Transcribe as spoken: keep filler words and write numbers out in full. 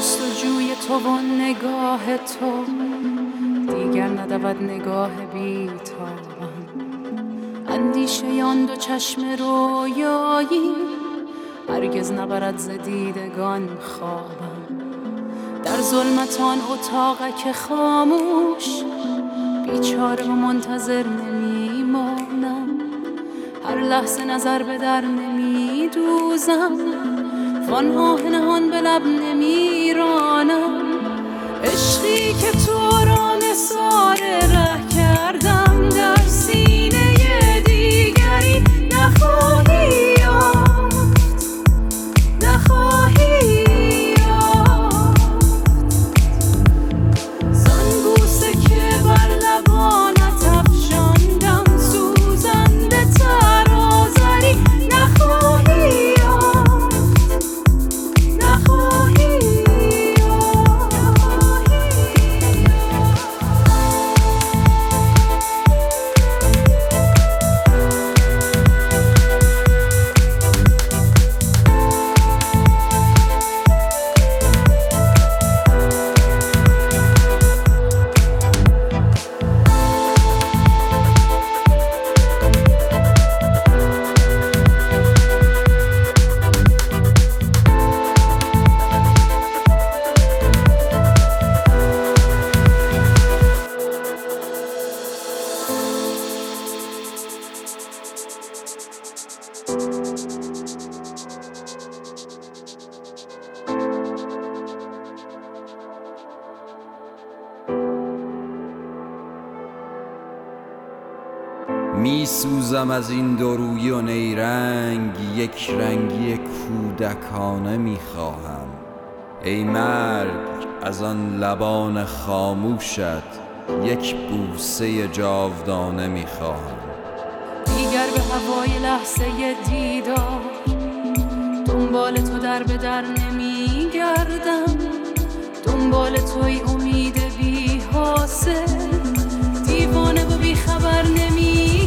جستجوی تو و نگاه تو دیگر ندود نگاه بی‌تابم. اندیشه آن دو چشم رویایی هرگز نبرد ز دیدگان خوابم. در ظلمت آن اتاقک خاموش بیچاره و منتظر نمیمانم. هر لحظه نظر به در نمیدوزم، وان آه نهان به لب نمیرانم. عشقی که تو را نثار ره کردم، در سینه دیگری نخواهی یافت، نخواهی یافت. زان بوسه که بر لبانت افشاندم، سوزنده تر آذری نخواهی یافت، نخواهی می سوزم از این دورویی و نیرنگ، یک رنگی کودکانه می خواهم. ای مرگ از آن لبان خاموشت یک بوسه جاودانه می خواهم. دیگر به هوای لحظه دیدار دنبال تو در به در نمی گردم. دنبال توی امید بی حاصل، دیوانه و بی خبر نمی